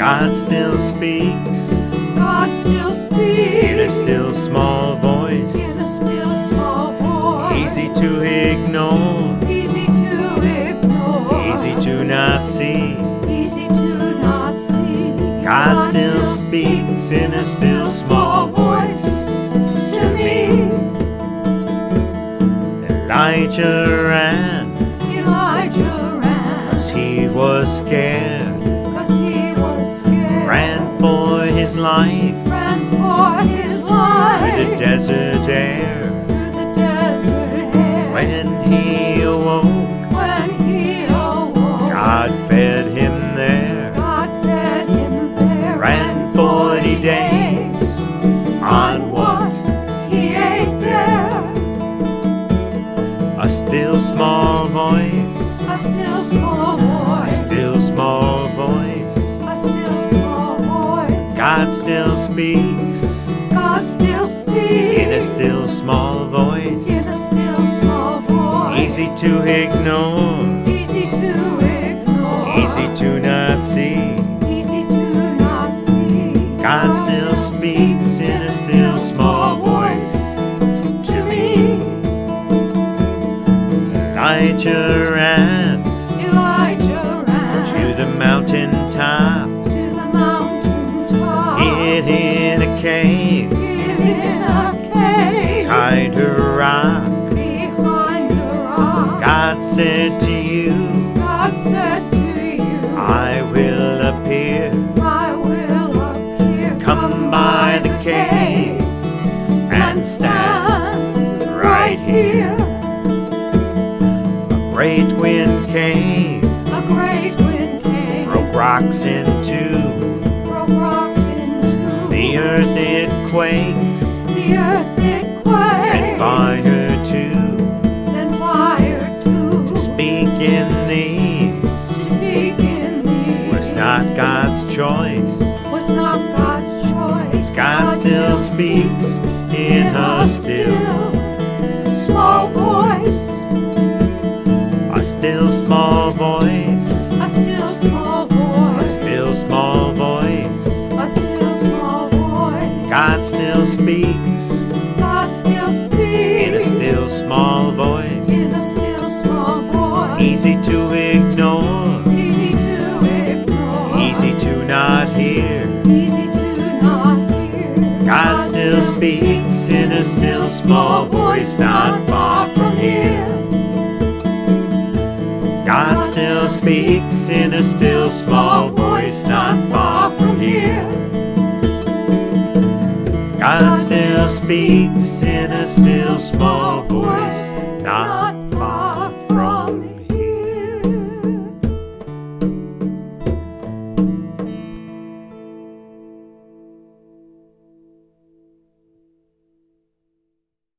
God still speaks God still speaks in a still small voice, in a still small voice. easy to ignore, Easy to ignore. easy to not see. Easy to not see. God still speaks in a still small voice to me. Elijah ran, Elijah ran, 'cause he was scared, 'cause he was scared. ran for his life Ran for his through life the desert air. through the desert air. When he awoke, When he awoke, God fed him there. God fed him there. Ran 40 days on what he ate there. a still small voice, A still small a voice. still small voice. A still small voice. God still speaks God still speaks in a still small voice, in a still small voice. easy to ignore, Easy to ignore. easy to not see. Easy to not see. God still speaks in a still small voice to me. Elijah ran Elijah ran to the mountain top, to the mountain top. hid in a cave Hid in a cave behind a rock. behind a rock. God said to you, God said to you, I will appear. I will appear. Come by the cave and stand right here. A great wind came, A great wind came, broke rocks in two. broke rocks in two. The earth it quaked, The earth it and quaked, fire too. then fire too. To speak in these To speak in these was not God's choice. was not God's choice. God still speaks in a still small voice. a still small voice, A still small a voice. still small voice. A still small voice. God still speaks God still speaks in a still small voice, in a still small voice. easy to ignore, Easy to ignore. easy to not hear. Easy to not hear. God still speaks in a still small voice not far from here. God still speaks in a still small voice not far from here. God still speaks in a still small voice not